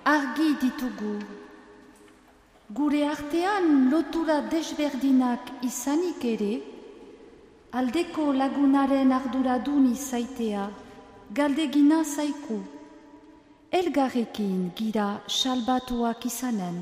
argi ditugu. Gure artean lotura desberdinak izanik ere, aldeko lagunaren arduradun izaitea galdegina zaiku. Elgarrekin gira salbatuak izanen.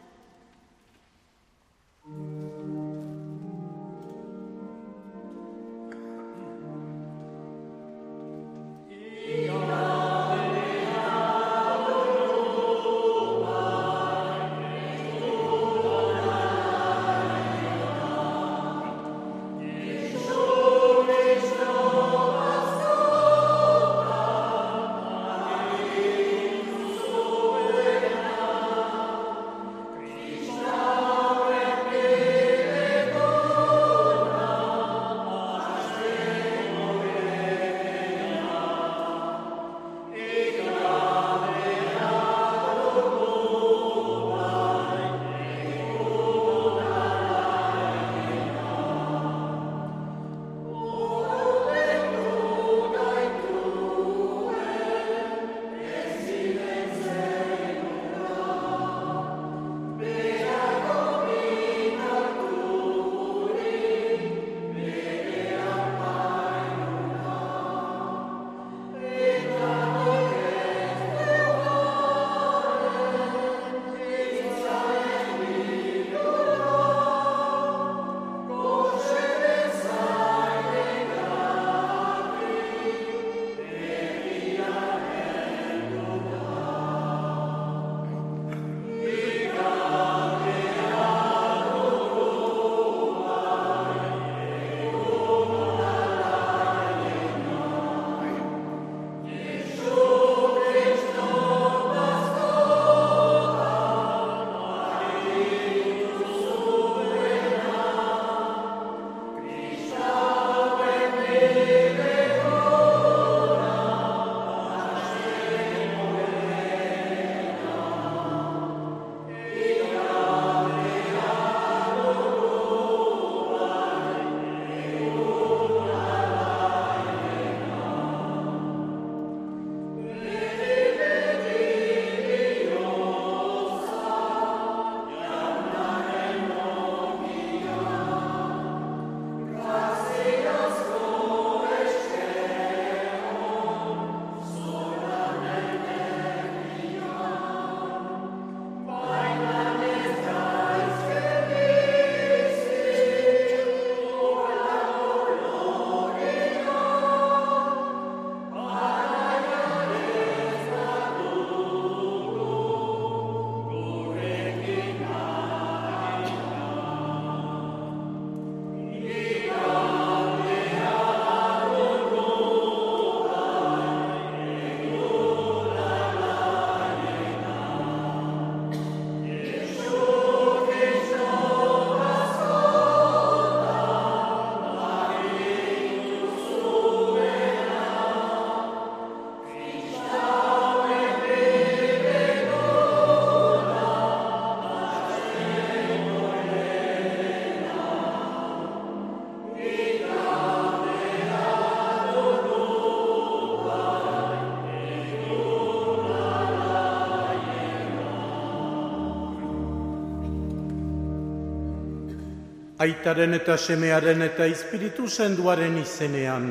Aitaren eta Semearen eta Espiritu Santuaren izenean.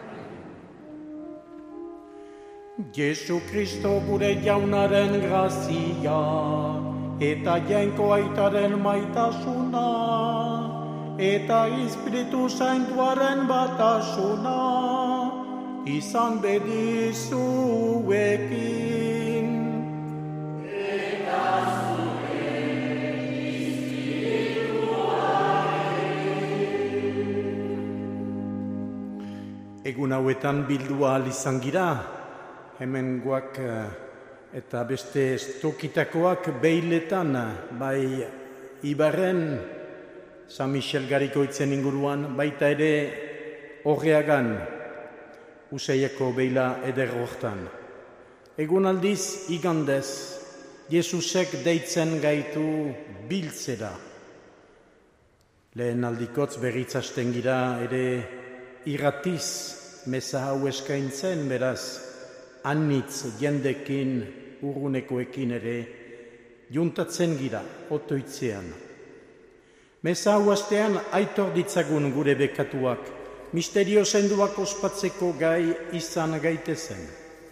Jesu Kristo gure jaunaren grazia eta jainko aitaren maitasuna eta Espiritu Santuaren batasuna izan bedizuekin. Egun hauetan bildua ahal izan gira, hemen guak eta beste tokitakoak behiletan, bai Ibarren, San Michel Garikoitzen inguruan, baita ere Horreagan, Usaiako behila eder hortan. Egun aldiz igandez, Jesusek deitzen gaitu biltzera. Lehen aldikotz berritzasten gira ere irratiz meza hau eskaintzen, beraz, anitz jendekin urrunekoekin ere, juntatzen gira, otoitzean. Meza hau astean aitor ditzagun gure bekatuak, misterio senduak ospatzeko gai izan gaitezen.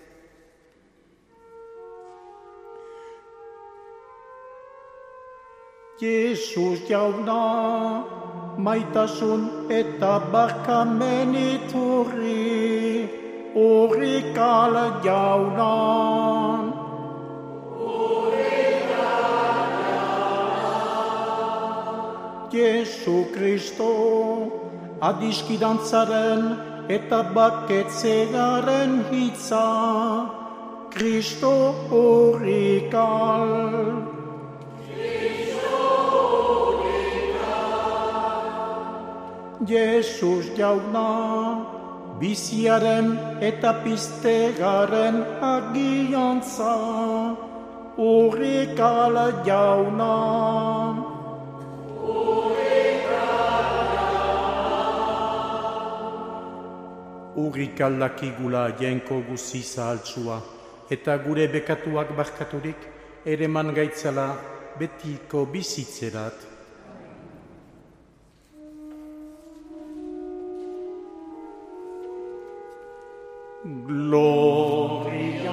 Jesus jauna, maitasun eta barkamen iturri, urrikal jauna. Jesu Kristo, adiskidantzaren eta baketzegaren hitza, Kristo urrikal. Jesus jauna, biziaren eta piztegaren agiantza, urrikal jauna. Urrikal dakigula jenko guzi zahaltsua, eta gure bekatuak barkaturik, ereman gaitzala betiko bizitzerat. Gloria,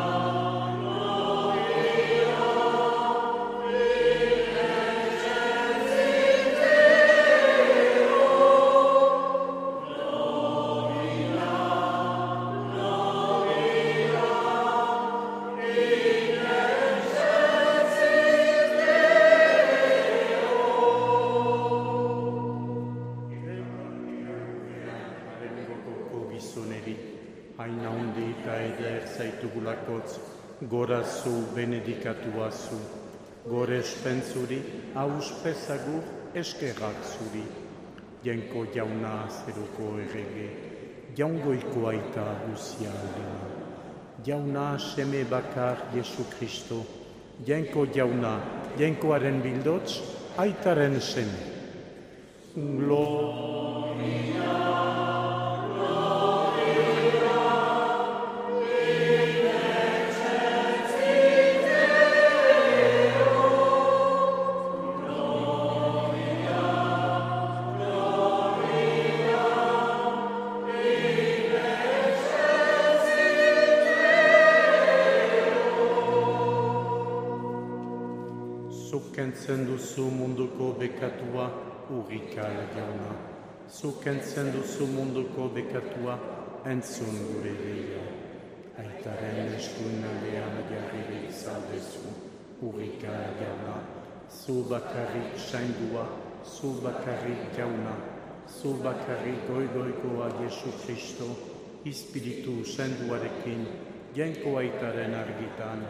haina hundi eta eder zaitugulakotz, gorazu benedikatua zu, gore espentzuri, auspezagur eskerrak zuri. Jenko jauna zeruko errege, jaungoiko aita guzia aldena. Jauna seme bakar Jesu Kristo, jenko jauna, jenkoaren bildotz, aitaren seme. Zukentzen duzu munduko bekatua, urrikal jauna. Zukentzen duzu munduko bekatua, entzun gure deia. Aitaren eskuin aldean jarririk zaldezu, urrikal jauna. Zu bakarrik saindua, zu bakarrik jauna. Zu bakarrik goigoikoa Jesu Kristo, Espiritu senduarekin, jenko aitaren argitan.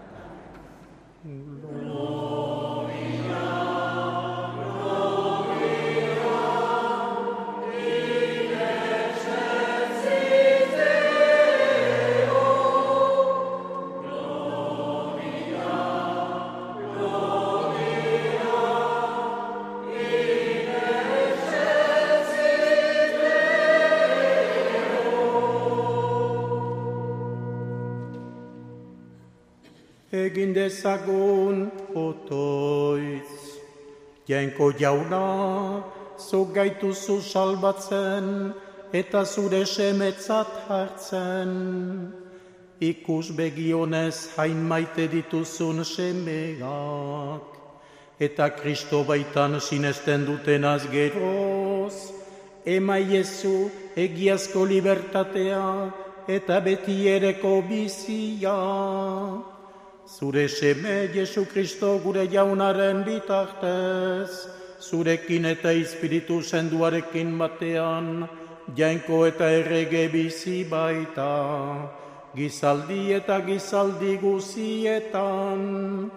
Egin dezagun otoitz, jenko jauna, zu gaituzu salbatzen, eta zure semetzat hartzen. Ikus begionez hain maite dituzun semeak, eta Kristo baitan sinesten dutenaz geroz, emaiezu egiazko libertatea, eta betiereko bizia. Zure seme Jesu Kristo gure jaunaren bitartez, zurekin eta Espiritu senduarekin batean, jainko eta errege bizi baita, gizaldi eta gizaldi guzietan.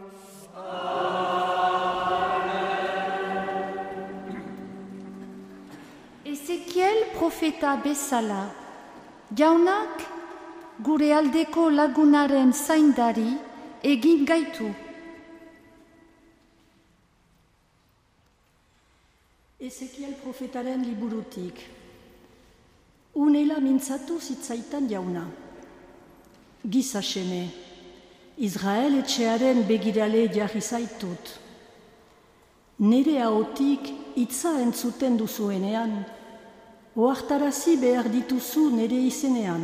Ezekiel profeta bezala, jaunak gure aldeko lagunaren zaindari egin gaitu. Ezekiel profetaren liburutik. Unela mintzatu zitzaitan jauna. Giza seme, Israel etxearen begirale jarri zaitut. Nere ahotik hitza entzuten duzuenean, ohartarazi behar dituzu nere izenean.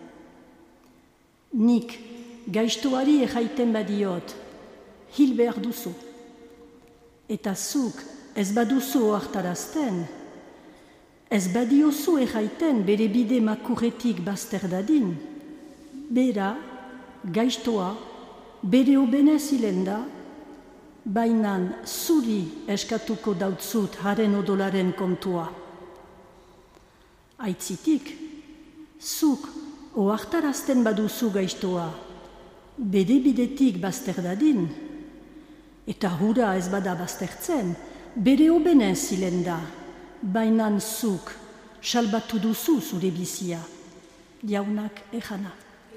Nik gaiztoari erraiten badiot, hil behar duzu. Eta zuk ez baduzu ohartarazten, ez badiozu erraiten bere bide makurretik bazter dadin, bera, gaiztoa, bere obenez hilenda, bainan zuri eskatuko dautzut haren odolaren kontua. Aitzitik, zuk ohartarazten baduzu gaiztoa, bere bidetik bazter dadin, eta hura ez bada baztertzen, bere obenez hilenda, bainan zuk salbatu duzu zure bizia. Jaunak ejana.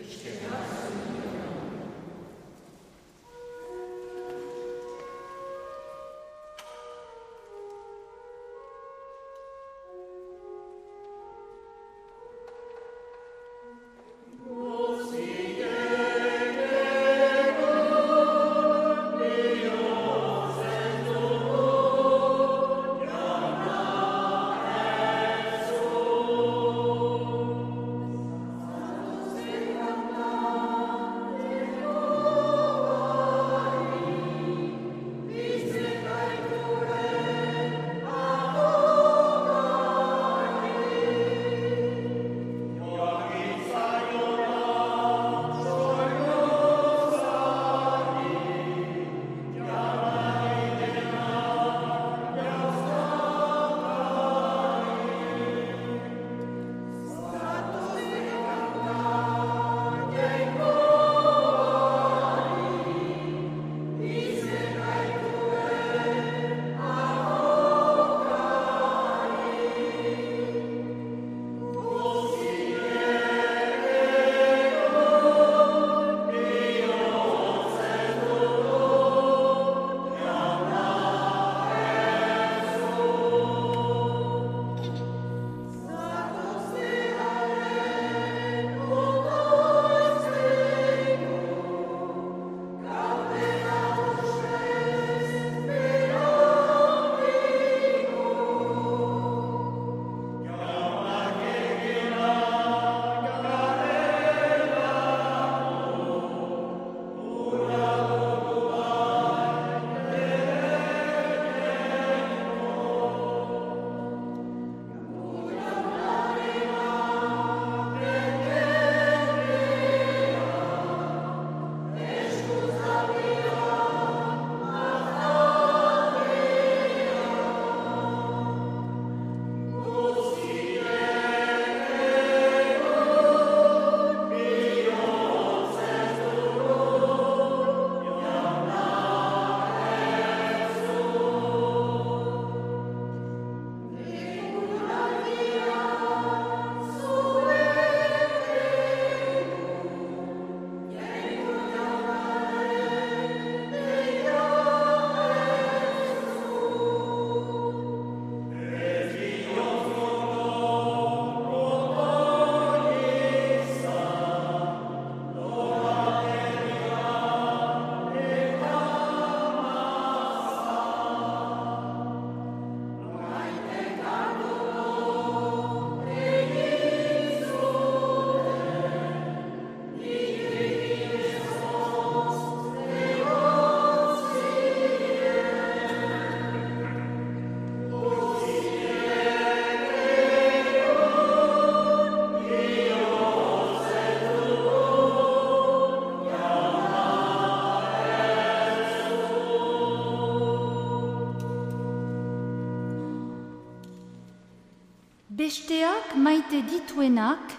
Besteak maite dituenak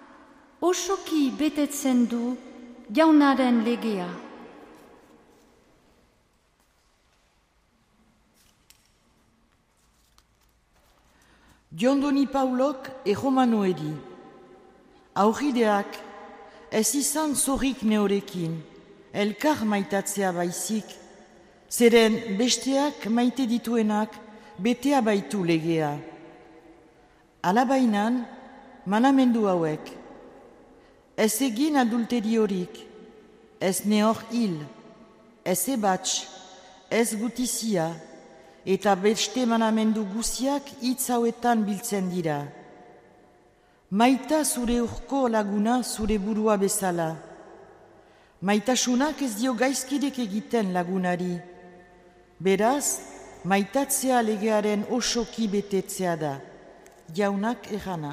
osoki betetzen du jaunaren legea. Jondoni Paulok erromanoedi. Aurrideak ez izan zorrik neorekin, elkar maitatzea baizik, zeren besteak maite dituenak betea baitu legea. Alabainan, manamendu hauek, ez egin adulteriorik, ez neor hil, ez ebatx, ez gutizia, eta beste manamendu guziak hitz hauetan biltzen dira. Maita zure urko laguna zure burua bezala. Maitasunak ez dio gaizkidek egiten lagunari. Beraz, maitatzea legearen osoki betetzea da. Jaunak errana.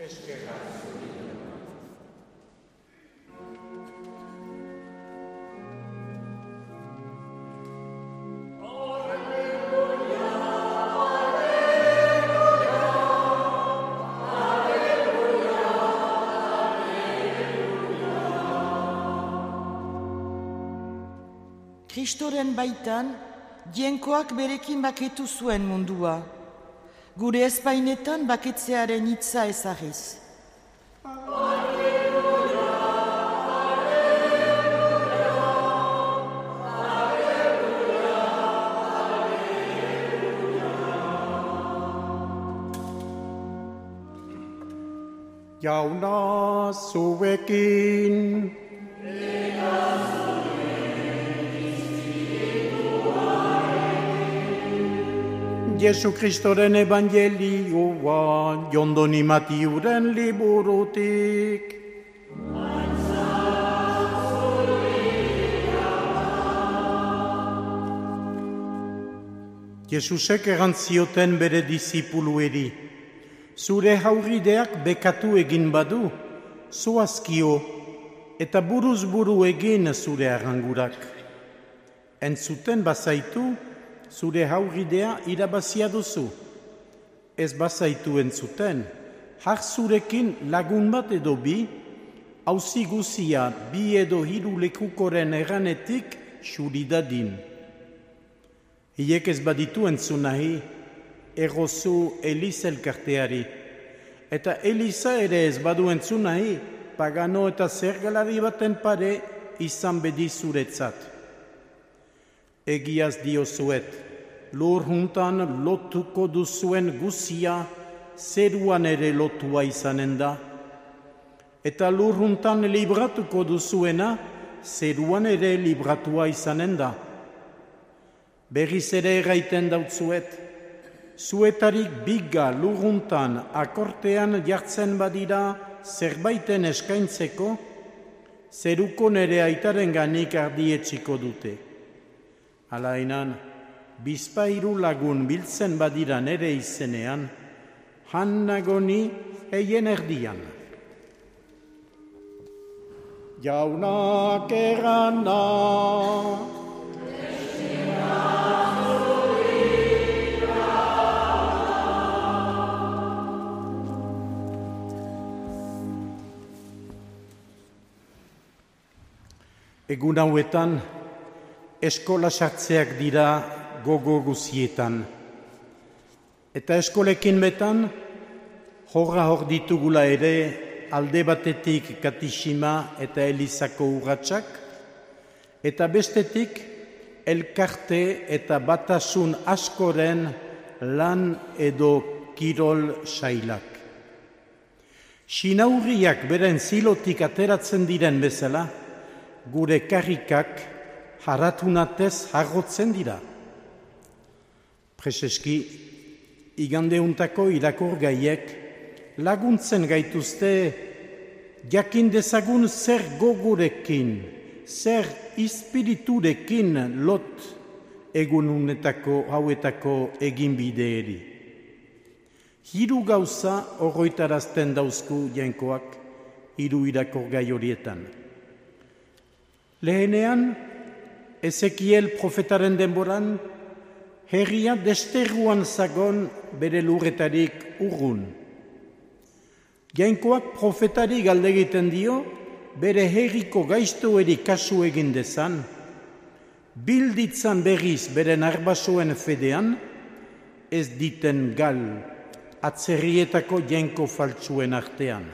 Kristoren baitan, jenkoak berekin baketu zuen mundua. Gure ezpainetan baketzearen hitza ezagiz. Jauna zuekin. Jesu Kristoren evangelioa, Jondoni Matiuren liburutik. Jesusek erantzioten bere disipulueri, zure haurrideak bekatu egin badu, zoazkio eta buruz buru egin zure arrangurak. Entzuten bazaitu, zure haurridea irabazia duzu. Ez bazaitu entzuten, har zurekin lagun bat edo bi, auzi guzia bi edo hiru lekukoren erranetik xuridadin. Hiek ez baditu entzun nahi, errozu Eliza elkarteari, eta Eliza ere ez badu entzun nahi, pagano eta zergalari baten pare izan bedi zuretzat. Egiaz diozuet, lur juntan lotuko duzuen guzia zeruan ere lotua izanen da, eta lur juntan libratuko duzuena zeruan ere libratua izanen da. Berriz ere erraiten dautzuet, zuetarik biga lur juntan akortean jartzen badira zerbaiten eskaintzeko, zeruko nere aitaren ganik ardietxiko dute. Alainan, bizpairu lagun biltzen badira nere izenean, han nagoni eien erdian. Jaunak errana. Egun hauetan, eskola sartzeak dira gogo guzietan. Eta eskolekin betan, hor ditugula ere alde batetik katixima eta elizako urratsak, eta bestetik elkarte eta batasun askoren lan edo kirol sailak. Sinaurriak beren zilotik ateratzen diren bezala, gure karrikak haratunatez harrotzen dira. Preseski, igandeuntako irakurgaiek laguntzen gaituzte jakin dezagun zer gogurekin, zer ispiriturekin lot egununetako hauetako eginbideeri. Hiru gauza horroitarazten dauzku jainkoak hiru irakurgai horietan. Lehenean, Ezekiel profetaren denboran, herria desterruan zagon bere lurretarik urrun. Jainkoak profetari galdegiten dio, bere herriko gaiztoeri kasu egin dezan, bilditzan berriz beren arbasoen fedean, ez diten gal, atzerrietako jainko faltsuen artean.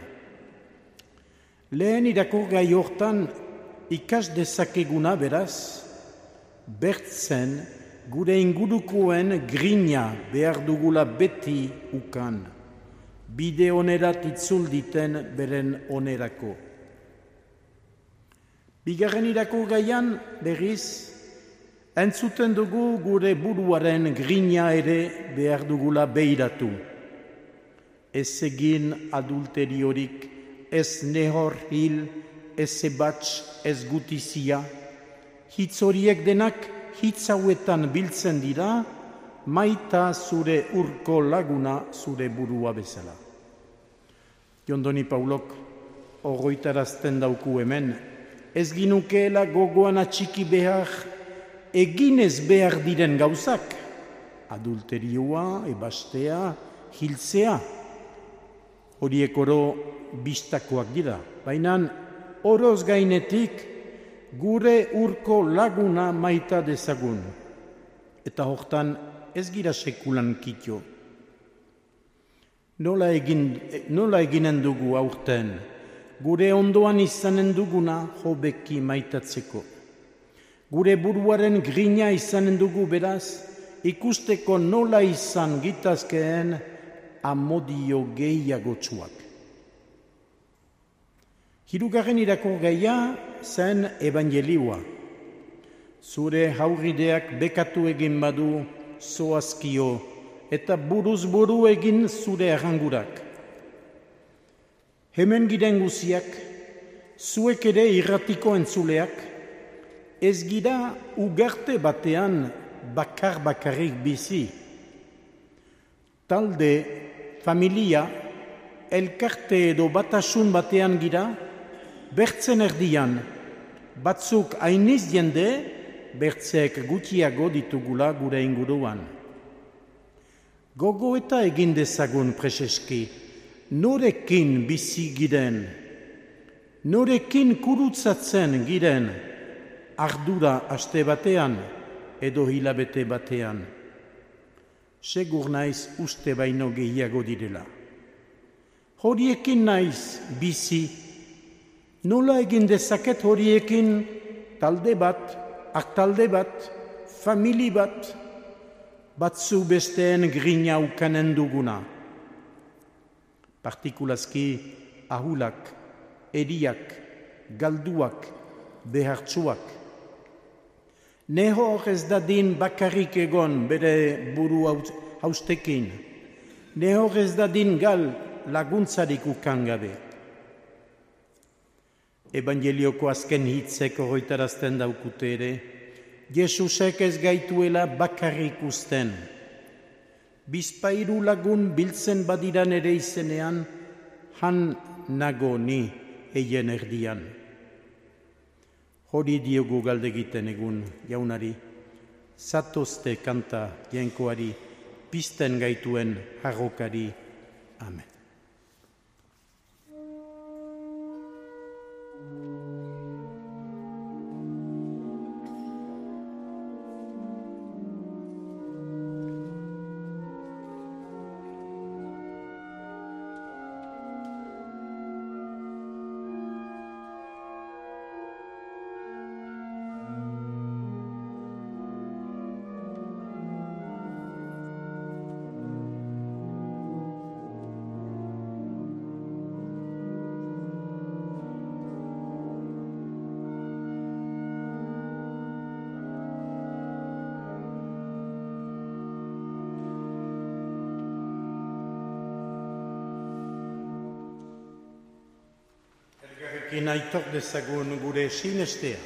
Lehen irakurgai hortan, ikas dezakeguna beraz, bertzen gure ingurukoen grina behar dugula beti ukan, bide onerat itzul diten beren onerako. Bigarren irako gaian, berriz, entzuten dugu gure buruaren grina ere behar dugula behiratu. Ez egin adulteriorik, ez nehor hil, ez ebatx, ez gutizia. Hitz horiek denak hitz hauetan biltzen dira, maita zure urko laguna zure burua bezala. Jondoni Paulok ogoitarazten dauku hemen, ez ginukeela gogoan atxiki behar, eginez behar diren gauzak, adulterioa, ebastea, hiltzea. Horiek oro bistakoak dira, baina oroz gainetik gure urko laguna maita dezagun. Eta hortan ez gira sekulan kitio. Nola eginen dugu aurten, gure ondoan izanen duguna hobeki maitatzeko. Gure buruaren grina izanen dugu beraz, ikusteko nola izan gitazkeen amodio gehiagotsuak. Hirugarren irakurgaia zen evangelioa. Zure haurrideak bekatu egin badu zoazkio eta buruz buru egin zure errangurak. Hemen giren guziak, zuek ere irratiko entzuleak, ez gira ugarte batean bakarrik bizi. Talde, familia, elkarte edo batasun batean gira, bertzen erdian, batzuk hainiz jende, bertzeek gutxiago ditugula gure inguruan. Gogo eta egin dezagun preseski, norekin bizi giren, norekin kurutzatzen giren, ardura aste batean edo hilabete batean. Segur naiz uste baino gehiago direla. Horiekin naiz bizi, nola egin dezaket horiekin talde bat, artalde bat, famili bat, batzu besteen grina ukanen duguna. Partikulazki ahulak, eriak, galduak, behartsuak. Nehor ez dadin bakarrik egon bere buru haustekin. Nehor ez dadin gal laguntzarik ukan gabe. Evangelioko azken hitzek horretarazten daukute ere, Jesusek ez gaituela bakarrik usten. Bizpairu lagun biltzen badiran ere izenean, han nago ni eien erdian. Hori diogu galdegiten egun jaunari, zatozte kanta jainkoari, pizten gaituen harrokari. Amen. Elgarrekin aitor dezagun gure sinestea.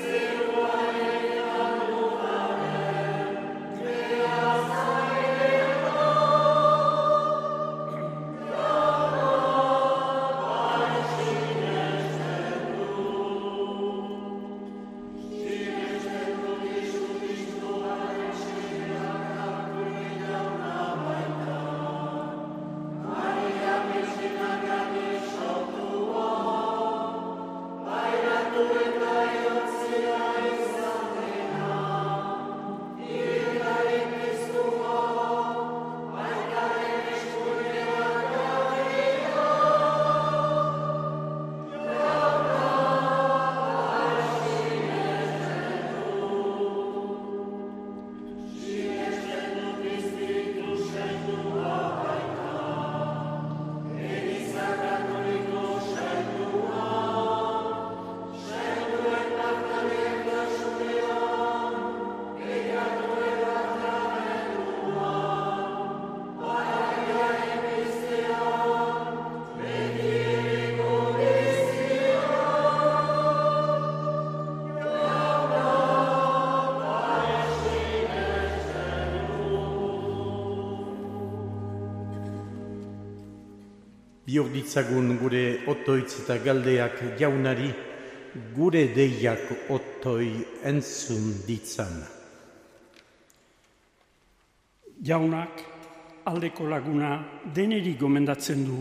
Yeah. Bihur ditzagun gure otoitz eta galdeak jaunari, gure deiak otoi entzun ditzan. Jaunak aldeko laguna deneri gomendatzen du.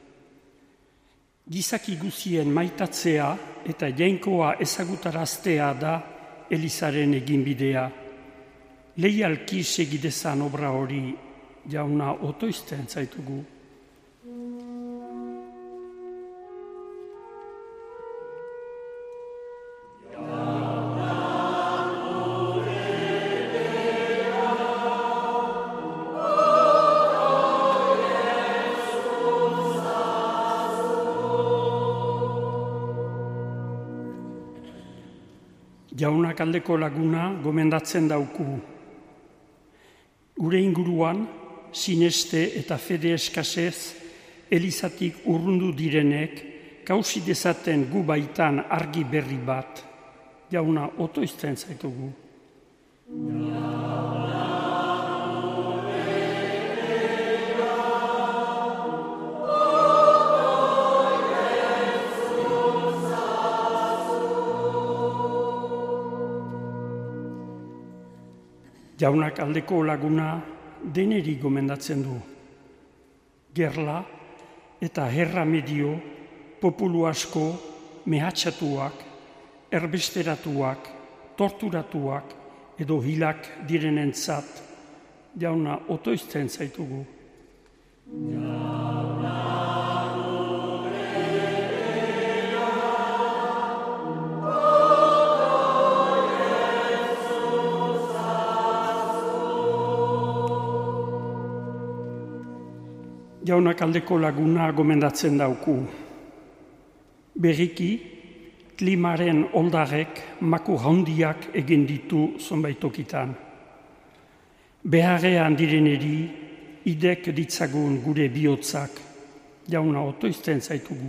Gizaki guzien maitatzea eta jainkoa ezagutaraztea da Elizaren eginbidea. Leialki segidezan obra hori jauna otoizten zaitugu. Jaunak aldeko laguna gomendatzen dauku. Gure inguruan, sineste eta fede eskasez, Elizatik urrundu direnek, kausi dezaten gu baitan argi berri bat. Jauna otoizten zaitugu. Jaunak aldeko laguna deneri gomendatzen du. Gerla eta herra medio, populu asko, mehatxatuak, erbesteratuak, torturatuak edo hilak direnentzat, jauna otoizten zaitugu. Jaunak aldeko laguna gomendatzen dauku. Berriki, klimaren oldarek maku handiak egin ditu zonbaitokitan. Beharrean direneri, idek ditzagun gure bihotzak, jauna otoizten zaitugu.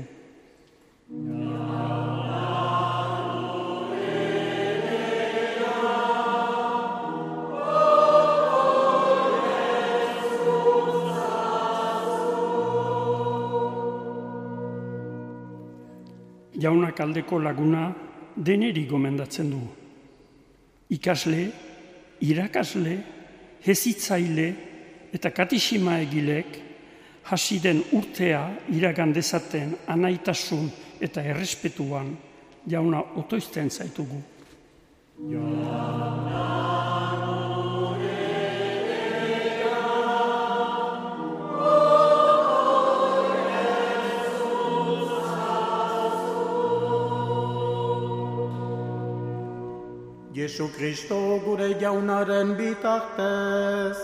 Jaunak aldeko laguna deneri gomendatzen du. Ikasle, irakasle, hezitzaile eta katixima egilek hasi den urtea iragan dezaten anaitasun eta errespetuan jauna otoizten zaitugu. Jesu Kristo gure jaunaren bitartez.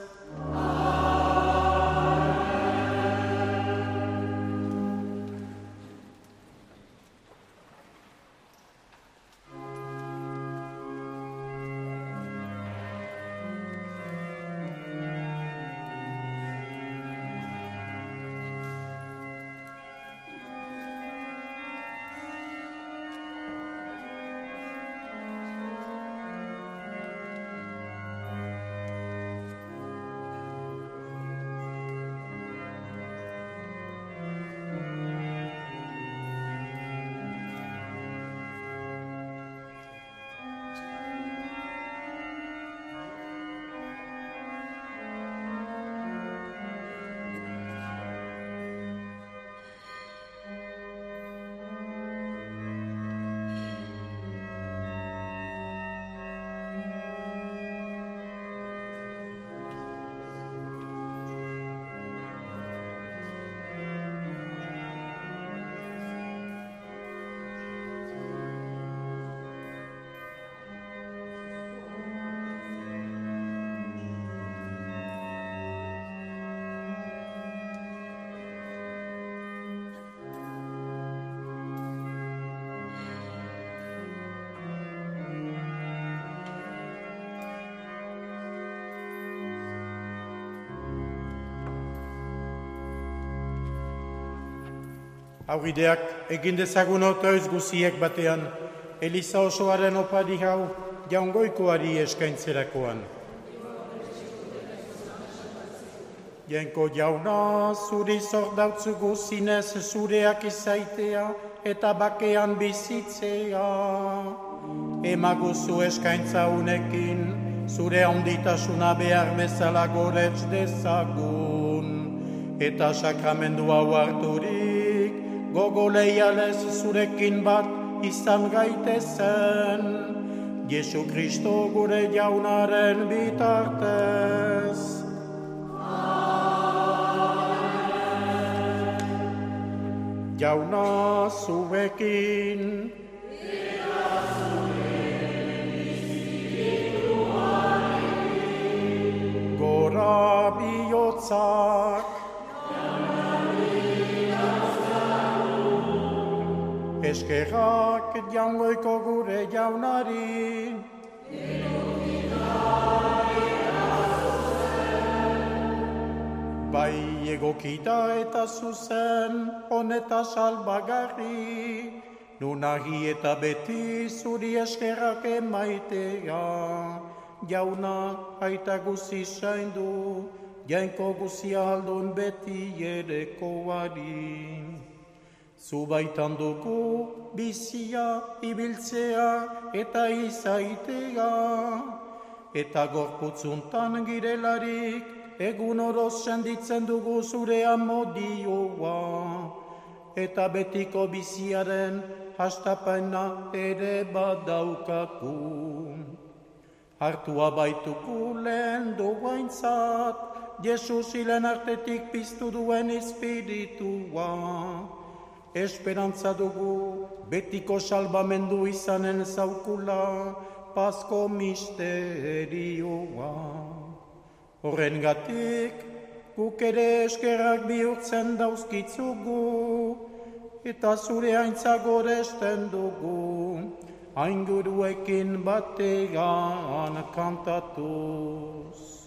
Aurrideak egin dezagun otoiz guziek batean, Eliza osoaren opari hau jaungoikoari eskaintzerakoan. Jenko jauna, zuri zordautzugu zinez zureak izaitea eta bakean bizitzea. Emaguzu eskaintza unekin, zure handitasuna behar bezala goretz dezagun. Eta sakramendu hau harturik, gogo leialez zurekin bat izan gaitezen. Jesu Kristo gure jaunaren bitartez. Jauna zuekin, gora bihotzak, eskerrak jaungoiko gure jaunari, bai egokita eta zuzen, honeta salbagarri, nunagi eta beti zuri eskerrak emaitea. Jauna aita guzi zaindu, jainko guzi aldun beti erekoari. Zu baitan dugu bizia, ibiltzea eta izaitea, eta gorputzuntan girelarik, egun oro senditzen dugu zure amodioa, eta betiko biziaren hastapena ere badaukaku. Hartua baituku lehen duguaintzat, Jesus hilen artetik piztu duen espiritua. Esperantza dugu betiko salbamendu izanen zaukula, Pasko misterioa. Horrengatik, guk ere eskerrak bihurtzen dauzkitzugu, eta zure haintza goresten dugu, ainguruekin batean kantatuz.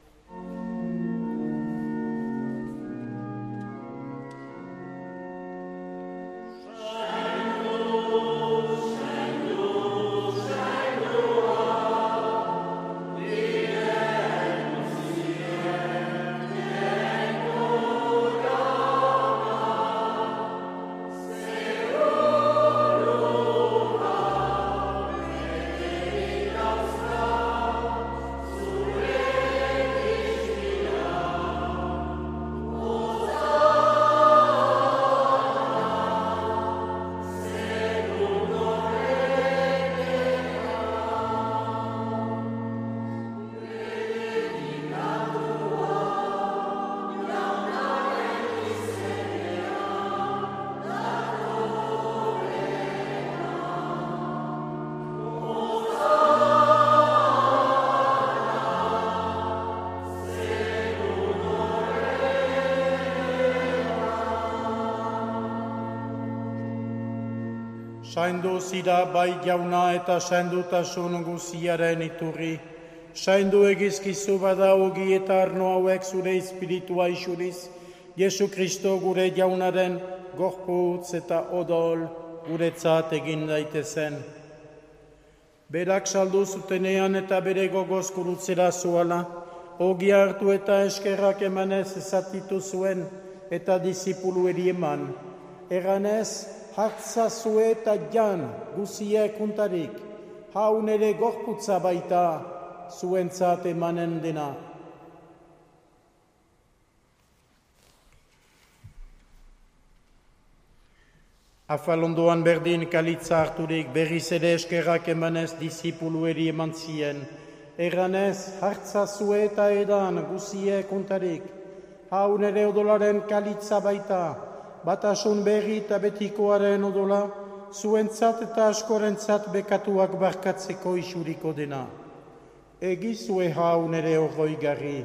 Saindu zira bai jauna eta saindutasun guziaren iturri. Saindu egizkizu bada ogi eta arno hauek zure espiritua isuriz, Jesu Kristo gure jaunaren gorputz eta odol guretzat egin daitezen. Berak saldu zutenean eta bere gogoz gurutzera zuala, ogi hartu eta eskerrak emanez ezatitu zuen eta disipulueri eman. Eganez, hartza zue eta jan guziek untarik, hau nere gorputza baita zuentzat emanen dena. Afalondoan berdin kalitza harturik berriz ere eskerrak emanez disipulueri eman zien. Eganez, hartza zue eta edan guziek untarik, hau nere odolaren kalitza baita, batasun berri eta betikoaren odola, zuentzat eta askorentzat bekatuak barkatzeko isuriko dena. Egizue hau nere horroigarri.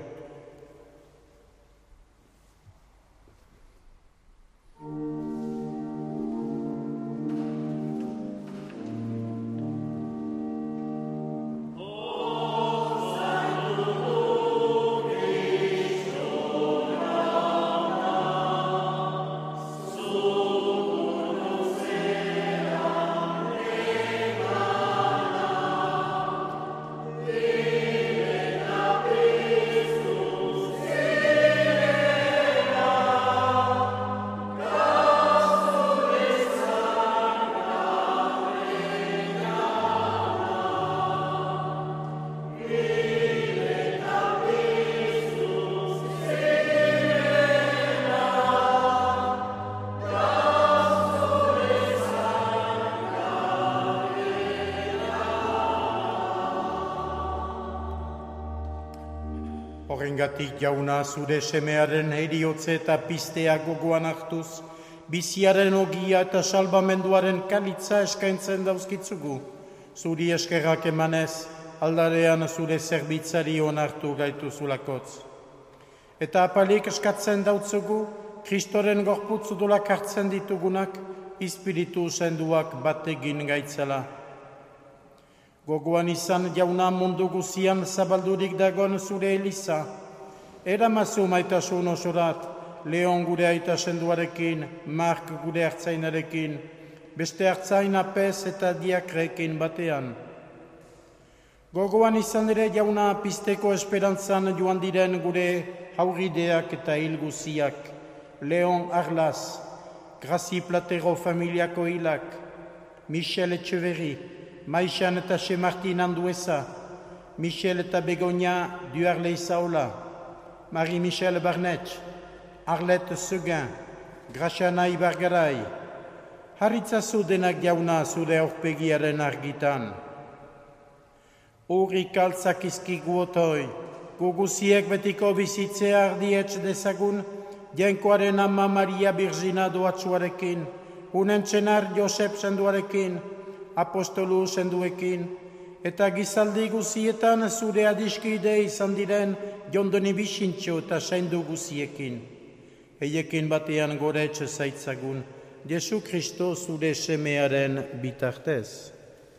Horrengatik jauna zure semearen heriotze eta pistea gogoan hartuz, biziaren ogia eta salbamenduaren kalitza eskaintzen dauzkitzugu. Zuri eskerrak emanez, aldarean zure zerbitzari onartu gaituzulakotz. Eta apalik eskatzen dautzugu, Kristoren gorputz odolak hartzen ditugunak, espiritu senduak bategin gaitzela. Gogoan izan jauna mundu guzian zabaldurik dagoen zure Eliza. Eramazu maitasun osorat, Leon gure aita senduarekin, Mark gure hartzainarekin, beste hartzain apez eta diakrekin batean. Gogoan izan ere jauna pizteko esperantzan joan diren gure haurideak eta hilguziak, Leon Arlas, Grazi Platero familiako hilak, Michel Etxeverri, Maixan eta Martin Andueza, Michel eta Begonia Duarle Izaola, Marie-Michel Barnetx, Arlette Seguin, Graciana Ibargarai, harritzazu denak jauna zure aurpegiaren argitan. Urrik altzak izkigu otoi, guguziek betiko bizitzea ardietx dezagun, Jainkoaren ama Maria Birgina doatzuarekin, unen txenar Josep senduarekin, apostolu senduekin, eta gizaldi guzietan zure adiskide izan diren jondoni bisintxo eta saindu guziekin. Eiekin batean gore etxe zaitzagun, Jesu Kristo zure semearen bitartez.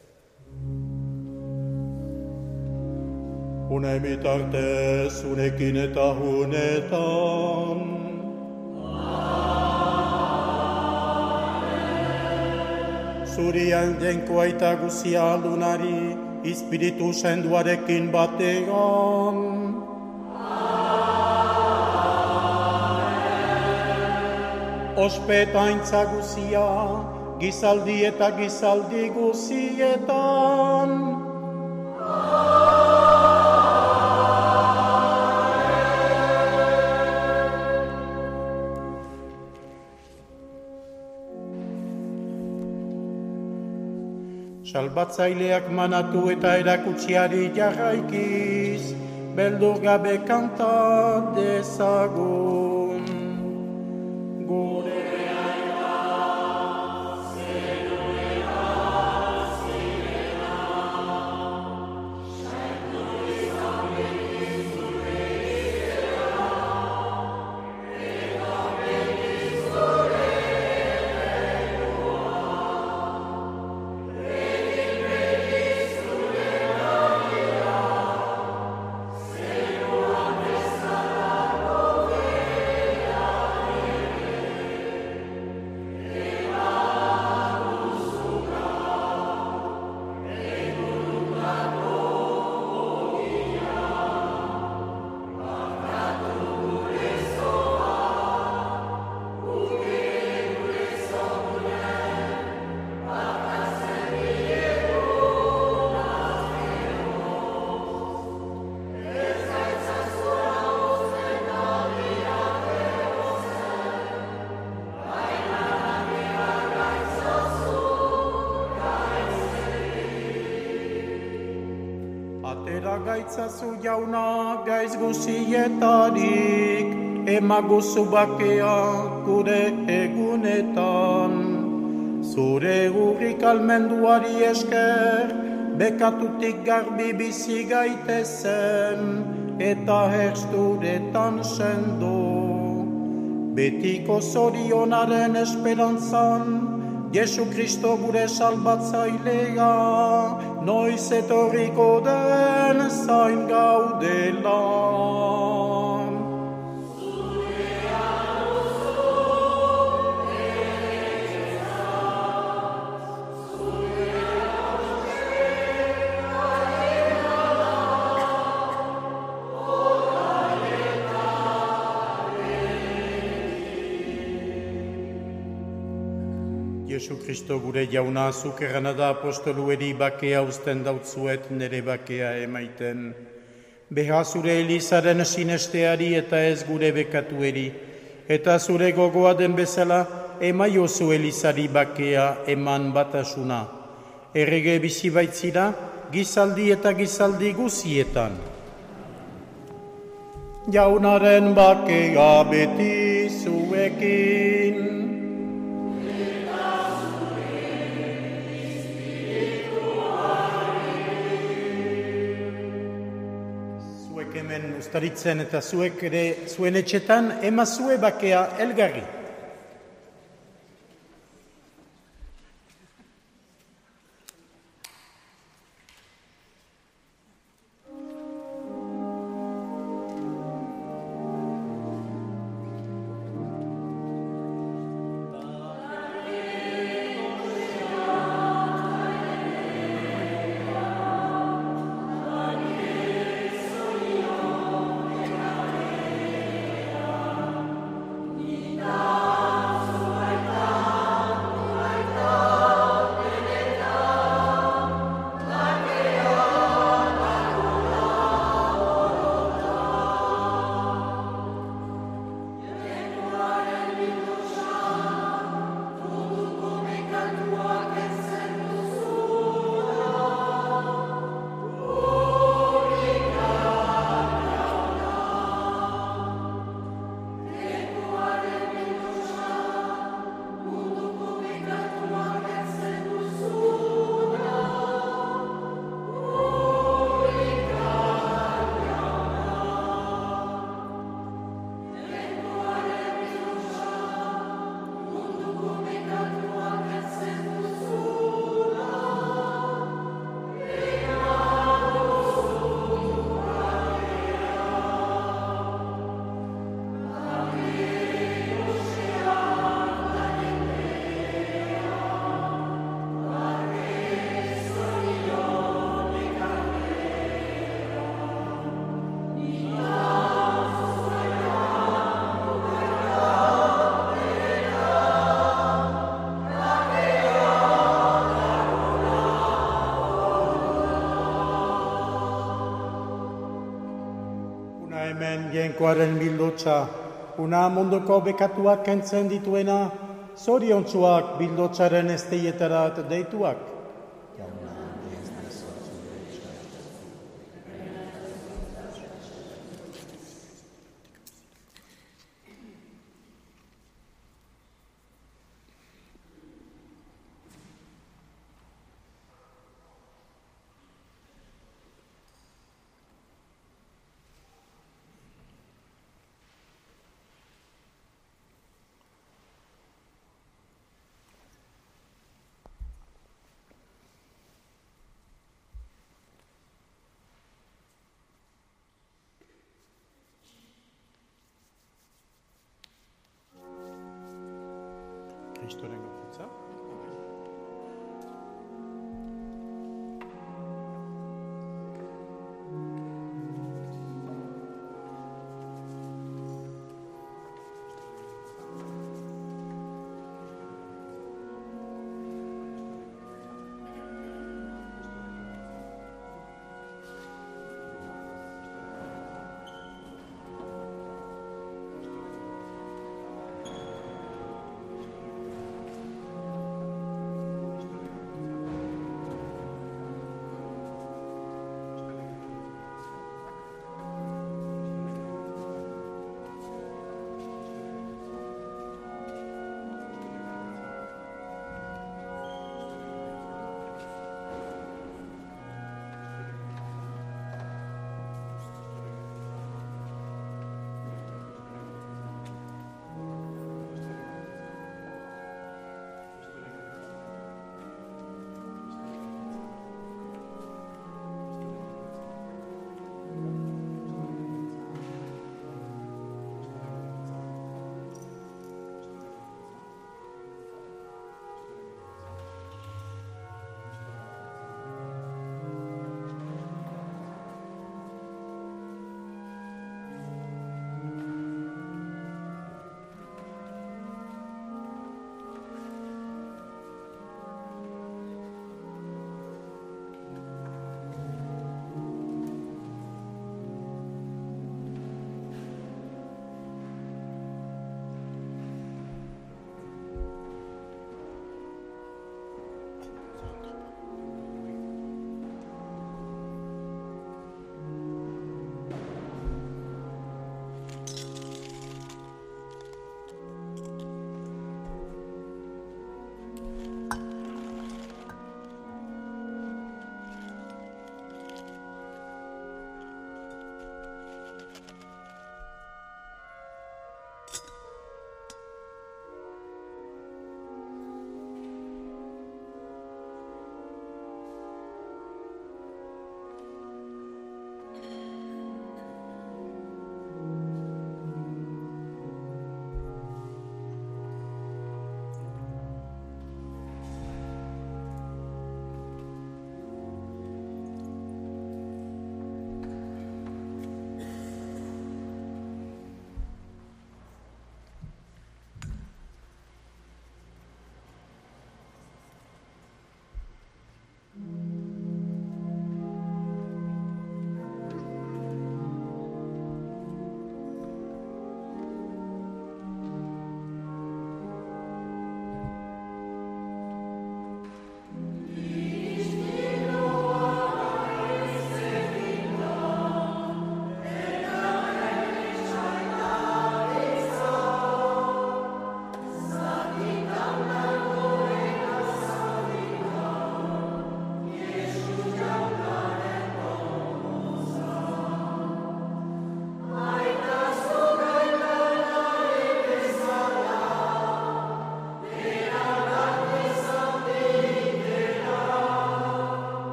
Une bitartez, unekin eta hunetan. Zurian jenkoa eta guzia aldunari, espiritu senduarekin bategan. Ospetaintza guzia, gizaldi eta gizaldi guzietan. Salbatzaileak manatu eta erakutsiari jarraikiz, beldur gabe kanta dezagun. Gure aita, zenuera, zirena, saindu izan benizure izena, eta benizure gaitzazu jauna gaiz guzietarik, emaguzu bakea gure egunetan. Zure urrik almenduari esker, bekatutik garbi bizi gaitezen, eta hersturetan sendo. Betiko zorionaren esperantzan, Jesu Kristo gure salbatzailea, noiz etorriko den zain gaudela. Jesu Kristo gure jauna zuk errana da apostolueri bakea uzten dautzuet nere bakea emaiten. Beha zure Elizaren sinesteari eta ez gure bekatueri, eta zure gogoa den bezala emaiozu Elizari bakea eman batasuna. Errege bizi baitzira, gizaldi eta gizaldi guzietan. Jaunaren bakea beti zuekin. Zuek hemen ustaritzen eta zuek ere zuen etxetan emazue bakea elgarri. Hemen jenkoaren bildotza, una munduko bekatuak kentzen dituena, zoriontsuak bildotzaren esteietarat deituak. Kristoren gorputza.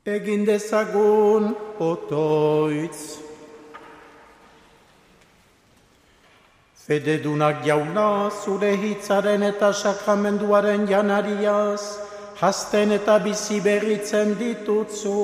Egin dezagun otoitz. Fededunak jauna, zure hitzaren eta sakramenduaren janariaz, hasten eta bizi berritzen ditutzu.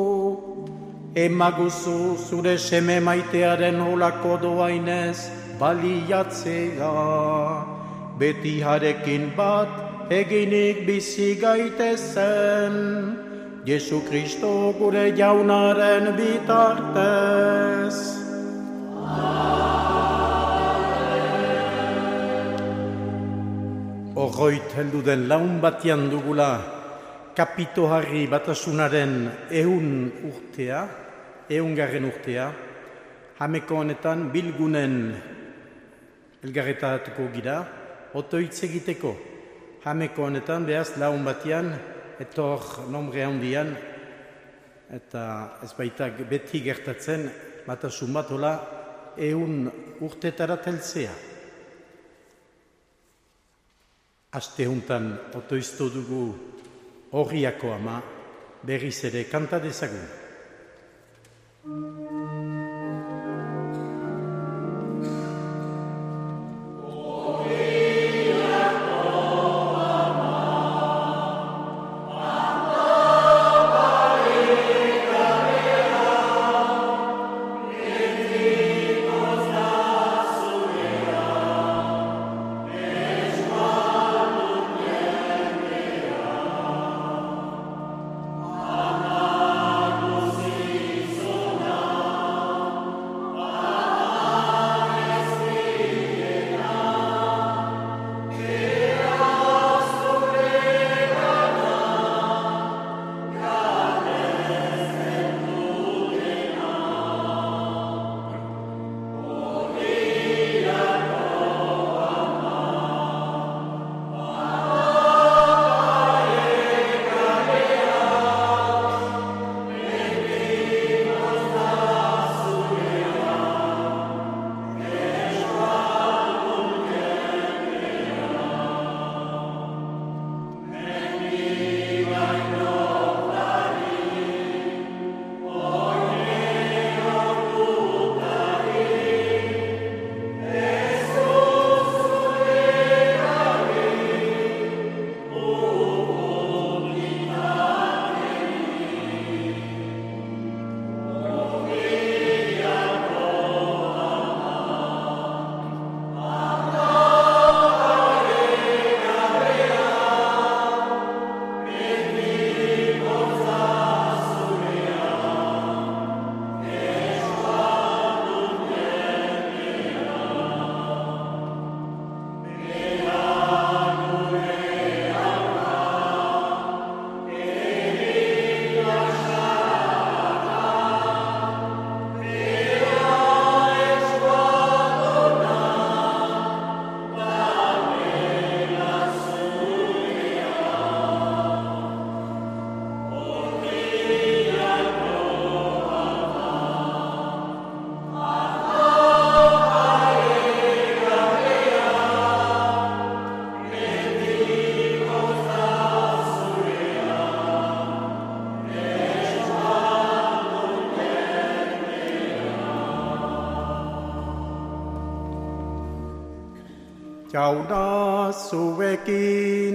Emaguzu zure seme maitearen olako doainez baliatzea. Beti harekin bat eginik bizi gaitezen. Jesu Kristo gure jaunaren bitartez. Horroit heldu den laun batian dugula Kapito Harri Batasunaren 100. urtea, hameko honetan bilgunen elgarretatuko gira, otoitz egiteko. Hameko honetan behaz laun batian, etor nombre handian, eta ez baita beti gertatzen, Batasun bat hola 100 urtetara teltzea. Aste huntan otoizto dugu Horriako ama, berriz ere kanta dezagun. Jauna zuekin.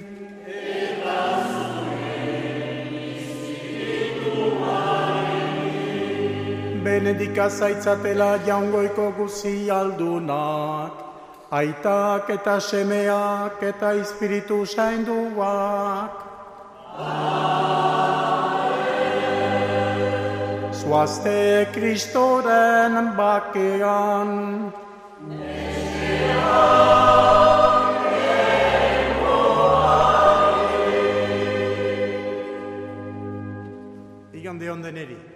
Benedika zaitzatela jaungoiko guzi aldunak, aitak eta semeak eta Espiritu Sainduak. Zoazte Kristoren bakean. Igande ondeneri.